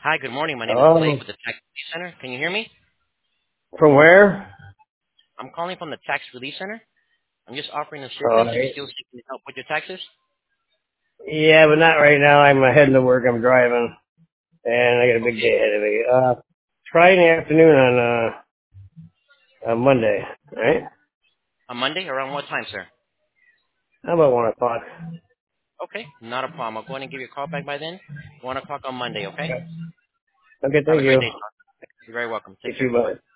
Hi, good morning. My name is Blake Oh, with the Tax Relief Center. Can you hear me? from where? I'm calling from the Tax Relief Center. I'm just offering Oh, assistance if you're still seeking help with your taxes. yeah, but not right now. I'm heading to work. I'm driving, and I got a big Okay. day ahead of me. Try in the afternoon on Monday, all right? On Monday, around what time, sir? How about 1 o'clock? Okay, not a problem. I'll go ahead and give you a call back by then. 1 o'clock on Monday, okay? Okay, Have thank a great you. day, sir. You're very welcome. You Take care. too, Bye-bye. bye.